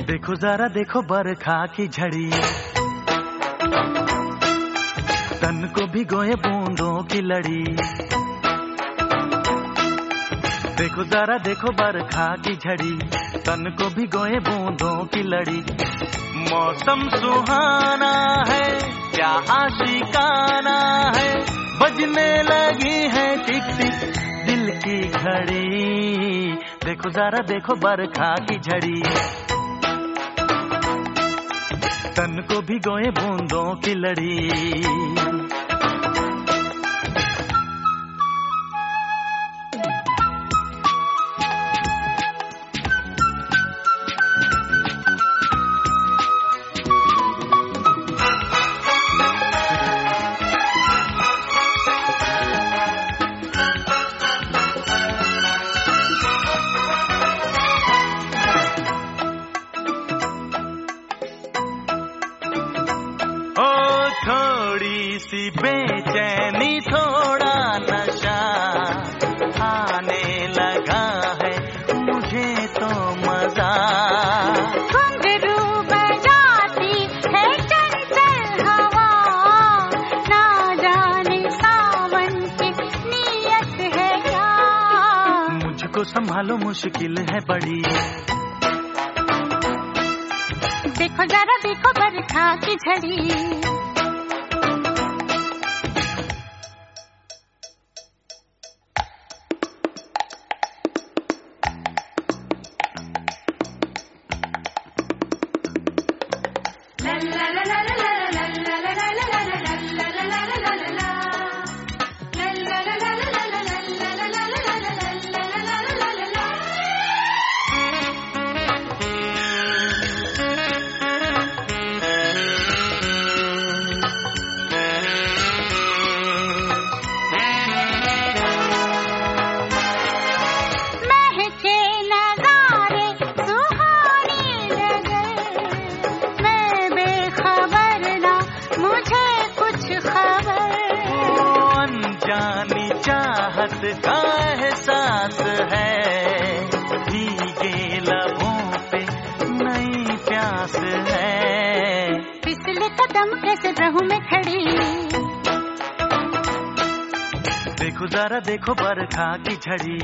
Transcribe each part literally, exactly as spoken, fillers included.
देखो जरा देखो बरखा की झड़ी, तन को भिगोए बूंदों की लड़ी। देखो जरा देखो बरखा की झड़ी, तन को भिगोए बूंदों की लड़ी। मौसम सुहाना है, क्या आशिकाना है, बजने लगी है टिक टिक दिल की घड़ी। देखो जरा देखो बरखा की झड़ी, तन को भिगोए बूंदों की लड़ी। थोड़ी सी बेचैनी थोड़ा नशा आने लगा है मुझे तो मजा। घुंघरू बजाती है चंचल हवा, ना जाने सावन की नीयत है क्या। मुझको संभालो मुश्किल है बड़ी, देखो जरा देखो बरखा की झड़ी। चाहत का एहसास है, भीगे लबों पे नई प्यास है। फिसले कदम कैसे रहूं मैं खड़ी, देखो जरा देखो बरखा की झड़ी।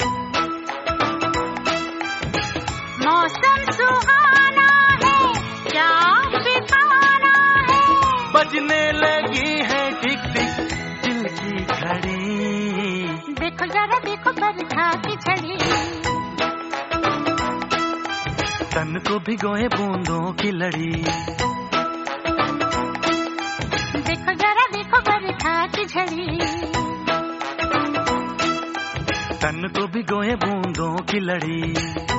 मौसम सुहाना है, क्या आशिकाना है, बजने लगी है टिक टिक दिल की घड़ी। देखो जरा देखो बरखा की झड़ी, तन को भिगोए बूंदों की लड़ी। देखो जरा देखो बरखा की झड़ी, तन को भिगोए बूंदों की लड़ी।